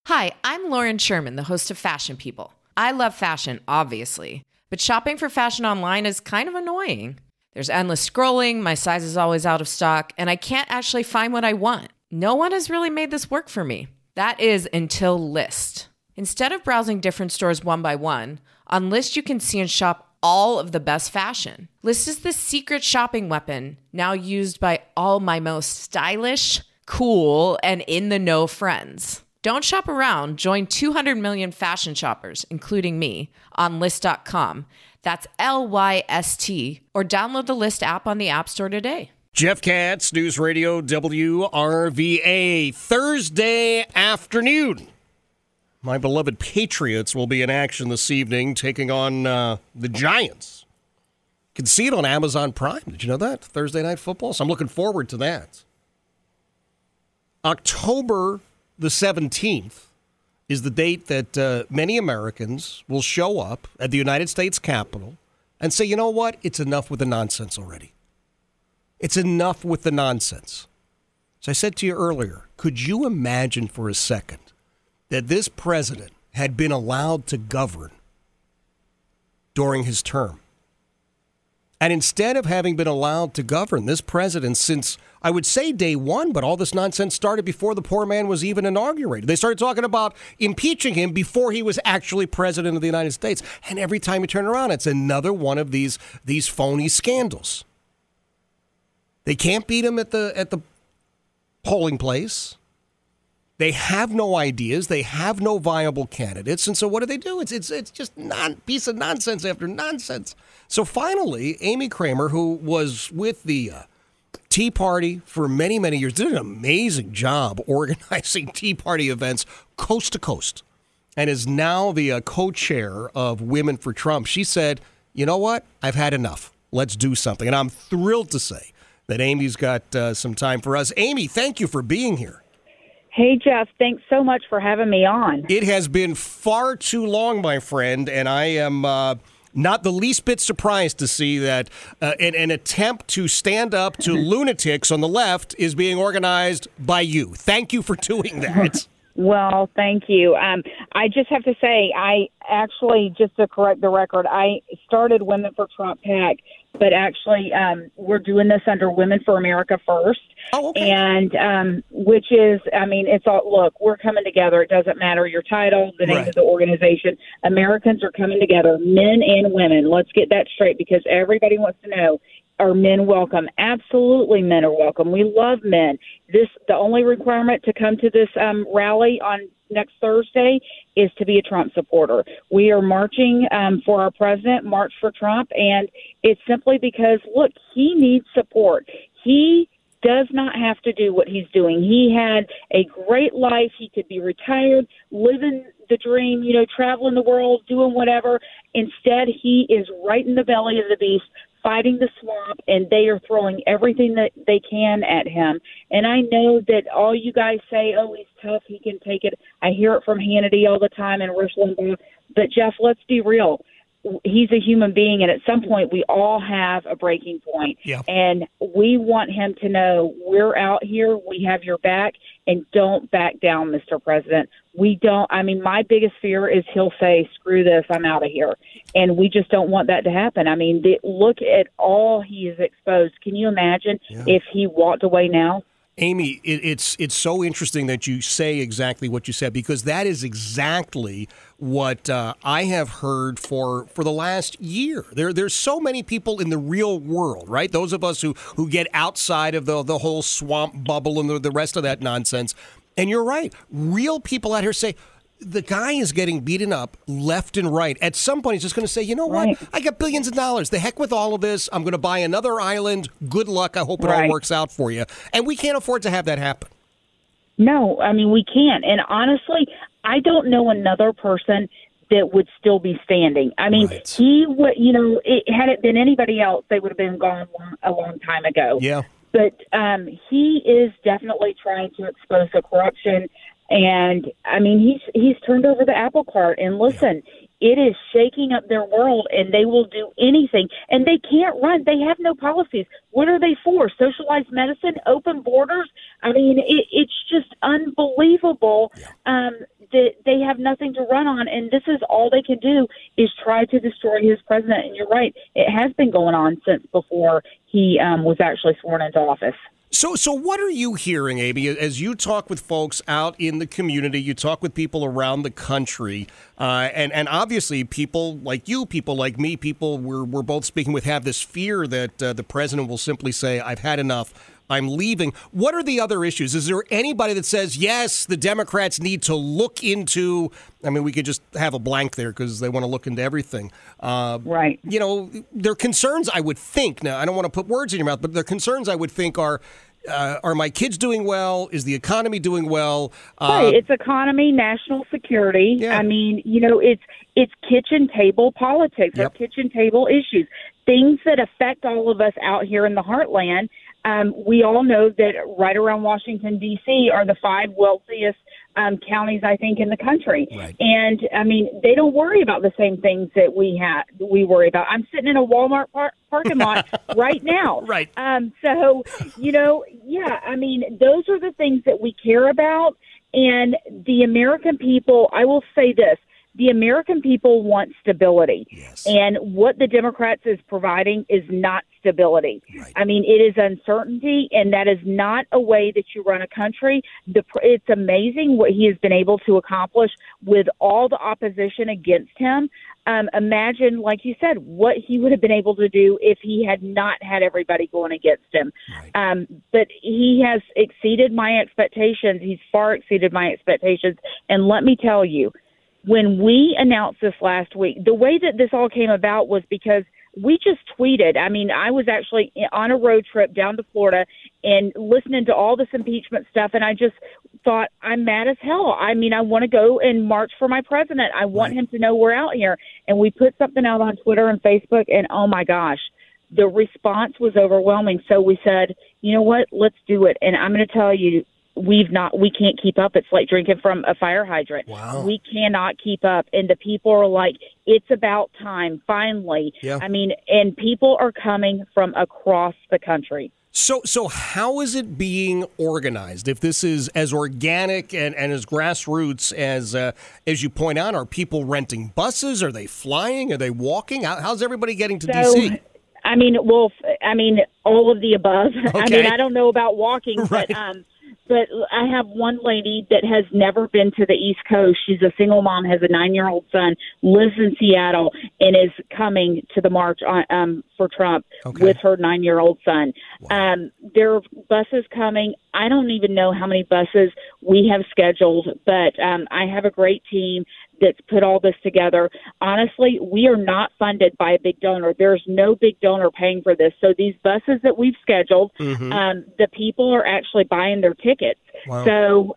Hi, I'm Lauren Sherman, the host of Fashion People. I love fashion, obviously, but shopping for fashion online is kind of annoying. There's endless scrolling, my size is always out of stock, and I can't actually find what I want. No one has really made this work for me. That is until Lyst. Instead of browsing different stores one by one, on Lyst you can see and shop all of the best fashion. Lyst is the secret shopping weapon, now used by all my most stylish, cool, and in-the-know friends. Don't shop around. Join 200 million fashion shoppers, including me, on Lyst.com. That's Lyst, or download the Lyst app on the App Store today. Jeff Katz, News Radio WRVA, Thursday afternoon. My beloved Patriots will be in action this evening, taking on the Giants. You can see it on Amazon Prime. Did you know that? Thursday Night Football. So I'm looking forward to that. October the 17th is the date that many Americans will show up at the United States Capitol and say, you know what? It's enough with the nonsense already. It's enough with the nonsense. As I said to you earlier, could you imagine for a second that this president had been allowed to govern during his term? And instead of having been allowed to govern, this president, since I would say day one, but all this nonsense started before the poor man was even inaugurated. They started talking about impeaching him before he was actually president of the United States. And every time you turn around, it's another one of these phony scandals. They can't beat him at the polling place. They have no ideas. They have no viable candidates. And so what do? It's just piece of nonsense after nonsense. So finally, Amy Kramer, who was with the Tea Party for many, many years, did an amazing job organizing Tea Party events coast to coast, and is now the co-chair of Women for Trump. She said, you know what? I've had enough. Let's do something. And I'm thrilled to say that Amy's got some time for us. Amy, thank you for being here. Hey, Jeff, thanks so much for having me on. It has been far too long, my friend, and I am not the least bit surprised to see that an attempt to stand up to lunatics on the left is being organized by you. Thank you for doing that. Well, thank you. I just have to say, I actually, just to correct the record, I started Women for Trump PAC, but actually we're doing this under Women for America First. Oh, okay. And which is, it's all, look, we're coming together. It doesn't matter your title, the name of the organization. Americans are coming together, men and women. Let's get that straight, because everybody wants to know, are men welcome? Absolutely, men are welcome. We love men. The only requirement to come to this rally on next Thursday is to be a Trump supporter. We are marching for our president, March for Trump, and it's simply because, look, he needs support. He does not have to do what he's doing. He had a great life. He could be retired, living the dream, traveling the world, doing whatever. Instead, he is right in the belly of the beast, fighting the swamp, and they are throwing everything that they can at him. And I know that all you guys say, oh, he's tough, he can take it. I hear it from Hannity all the time and Rush Limbaugh. But, Jeff, let's be real. He's a human being, and at some point we all have a breaking point. Yeah. And we want him to know we're out here, we have your back, and don't back down, Mr. President. My biggest fear is he'll say, screw this, I'm out of here. And we just don't want that to happen. Look at all he has exposed. Can you imagine if he walked away now? Amy, it's so interesting that you say exactly what you said, because that is exactly what I have heard for the last year. There's so many people in the real world, right? Those of us who get outside of the whole swamp bubble and the rest of that nonsense. And you're right. Real people out here say, the guy is getting beaten up left and right. At some point, he's just going to say, you know what? I got billions of dollars. The heck with all of this. I'm going to buy another island. Good luck. I hope it all works out for you. And we can't afford to have that happen. No, we can't. And honestly, I don't know another person that would still be standing. He would, had it been anybody else, they would have been gone a long time ago. Yeah. But he is definitely trying to expose the corruption. And he's turned over the apple cart. And listen, it is shaking up their world, and they will do anything. And they can't run. They have no policies. What are they for? Socialized medicine, open borders? I mean, it's just unbelievable that they have nothing to run on, and this is all they can do is try to destroy his president. And you're right, it has been going on since before he was actually sworn into office. So what are you hearing, Amy, as you talk with folks out in the community, you talk with people around the country, and obviously people like you, people like me, people we're both speaking with have this fear that the president will simply say, I've had enough, I'm leaving. What are the other issues? Is there anybody that says, yes, the Democrats need to look into, I mean, we could just have a blank there because they want to look into everything. Right. You know, their concerns, I would think, now I don't want to put words in your mouth, but their concerns, I would think, are my kids doing well? Is the economy doing well? Right. It's economy, national security. Yeah. I mean, you know, it's kitchen table politics, or kitchen table issues, things that affect all of us out here in the heartland. We all know that right around Washington, D.C. are the 5 wealthiest counties, I think, in the country. Right. And, I mean, they don't worry about the same things that we worry about. I'm sitting in a Walmart parking lot right now. Right. So, you know, yeah, I mean, those are the things that we care about. And the American people, I will say this, the American people want stability. Yes. And what the Democrats is providing is not stability. Right. I mean, it is uncertainty, and that is not a way that you run a country. It's amazing what he has been able to accomplish with all the opposition against him. Imagine, like you said, what he would have been able to do if he had not had everybody going against him. Right. But he has exceeded my expectations. He's far exceeded my expectations. And let me tell you, when we announced this last week, the way that this all came about was because we just tweeted. I mean, I was actually on a road trip down to Florida and listening to all this impeachment stuff, and I just thought, I'm mad as hell. I mean, I want to go and march for my president. I want him to know we're out here. And we put something out on Twitter and Facebook, and oh my gosh, the response was overwhelming. So we said, you know what, let's do it. And I'm going to tell you, we can't keep up. It's like drinking from a fire hydrant. Wow. We cannot keep up. And the people are like, it's about time, finally. Yeah. I mean, and people are coming from across the country. So how is it being organized? If this is as organic and as grassroots as you point out, are people renting buses? Are they flying? Are they walking? How's everybody getting to D.C.? I mean, all of the above. Okay. I mean, I don't know about walking, right. but I have one lady that has never been to the East Coast. She's a single mom, has a 9-year-old son, lives in Seattle, and is coming to the march for Trump with her 9-year-old son. Wow. There are buses coming. I don't even know how many buses we have scheduled, but I have a great team that's put all this together. Honestly, we are not funded by a big donor. There's no big donor paying for this. So these buses that we've scheduled, the people are actually buying their tickets. Wow. So,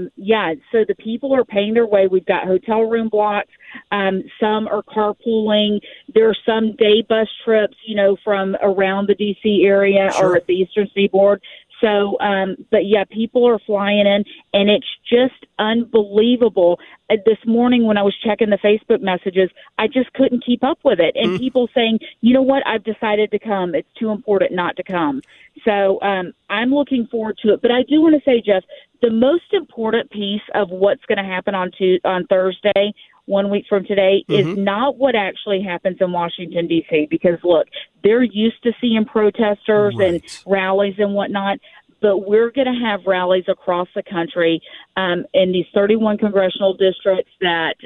so the people are paying their way. We've got hotel room blocks. Some are carpooling. There are some day bus trips, you know, from around the D.C. area or at the Eastern Seaboard. So, but yeah, people are flying in, and it's just unbelievable. This morning when I was checking the Facebook messages, I just couldn't keep up with it. And people saying, you know what, I've decided to come. It's too important not to come. So I'm looking forward to it. But I do want to say, Jeff, the most important piece of what's going to happen on Thursday, 1 week from today, is not what actually happens in Washington, D.C., because, look, they're used to seeing protesters and rallies and whatnot, but we're going to have rallies across the country in these 31 congressional districts that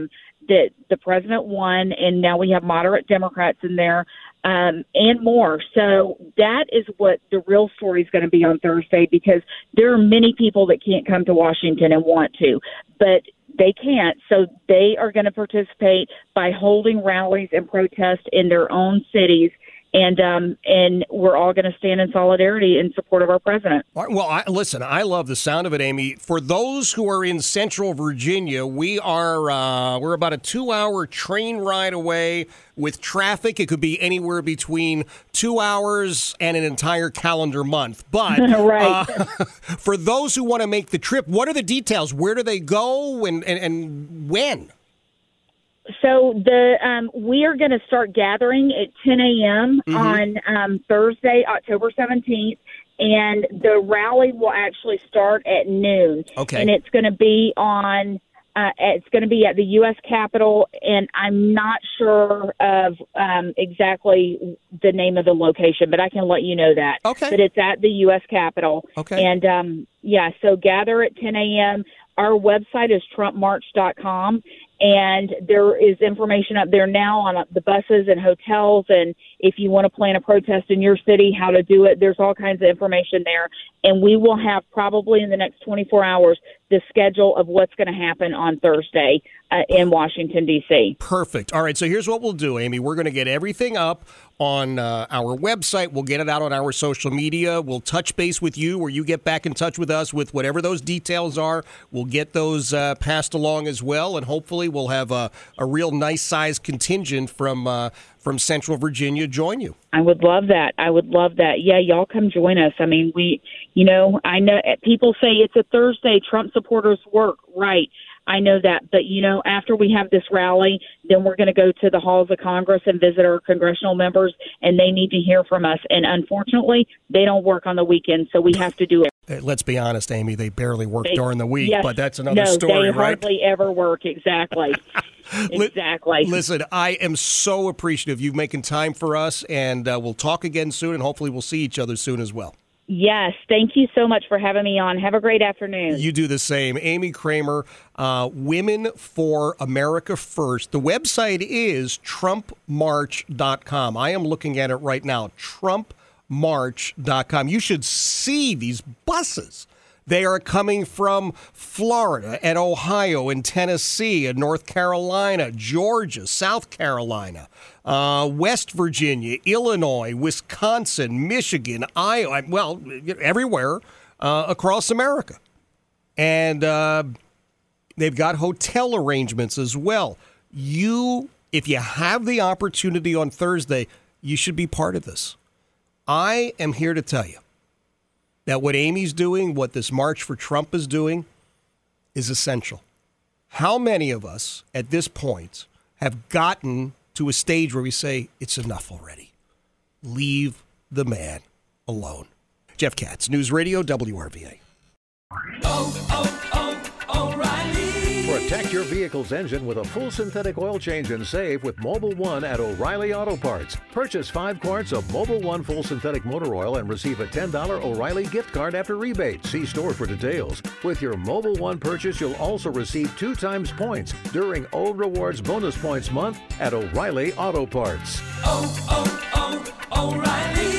the president won, and now we have moderate Democrats in there, and more. So that is what the real story is going to be on Thursday, because there are many people that can't come to Washington and want to, but they can't. So they are going to participate by holding rallies and protests in their own cities. And we're all going to stand in solidarity in support of our president. Well, listen, I love the sound of it, Amy. For those who are in Central Virginia, we're about a 2-hour train ride away with traffic. It could be anywhere between 2 hours and an entire calendar month. But for those who want to make the trip, what are the details? Where do they go and when? So we are going to start gathering at 10 a.m. on Thursday, October 17th, and the rally will actually start at noon. Okay. And it's going to be on. It's going to be at the U.S. Capitol, and I'm not sure of exactly the name of the location, but I can let you know that. Okay. But it's at the U.S. Capitol. Okay. And, so gather at 10 a.m. Our website is TrumpMarch.com, and there is information up there now on the buses and hotels, and if you want to plan a protest in your city, how to do it. There's all kinds of information there, and we will have probably in the next 24 hours the schedule of what's going to happen on Thursday in Washington, D.C. Perfect. All right, so here's what we'll do, Amy. We're going to get everything up on our website. We'll get it out on our social media. We'll touch base with you, or you get back in touch with us with whatever those details are. We'll get those passed along as well, and hopefully we'll have a real nice-sized contingent from Central Virginia join you. I would love that. Yeah, y'all come join us. I mean, I know people say it's a Thursday, Trump supporters work, right? I know that. But, after we have this rally, then we're going to go to the halls of Congress and visit our congressional members, and they need to hear from us. And unfortunately, they don't work on the weekend, so we have to do it. Let's be honest, Amy, they barely work during the week, but that's another story, right? No, they right? hardly ever work, exactly. Exactly. Listen, I am so appreciative you making time for us, and we'll talk again soon, and hopefully we'll see each other soon as well. Yes, thank you so much for having me on. Have a great afternoon. You do the same. Amy Kramer, Women for America First. The website is TrumpMarch.com. I am looking at it right now, TrumpMarch.com. You should see these buses. They are coming from Florida and Ohio and Tennessee and North Carolina, Georgia, South Carolina, West Virginia, Illinois, Wisconsin, Michigan, Iowa, well, everywhere across America. And they've got hotel arrangements as well. If you have the opportunity on Thursday, you should be part of this. I am here to tell you that what Amy's doing, what this March for Trump is doing, is essential. How many of us at this point have gotten to a stage where we say, it's enough already? Leave the man alone. Jeff Katz, News Radio, WRVA. O'Reilly. Protect your vehicle's engine with a full synthetic oil change and save with Mobil 1 at O'Reilly Auto Parts. Purchase 5 quarts of Mobil 1 full synthetic motor oil and receive a $10 O'Reilly gift card after rebate. See store for details. With your Mobil 1 purchase, you'll also receive 2 times points during O Rewards Bonus Points Month at O'Reilly Auto Parts. O'Reilly.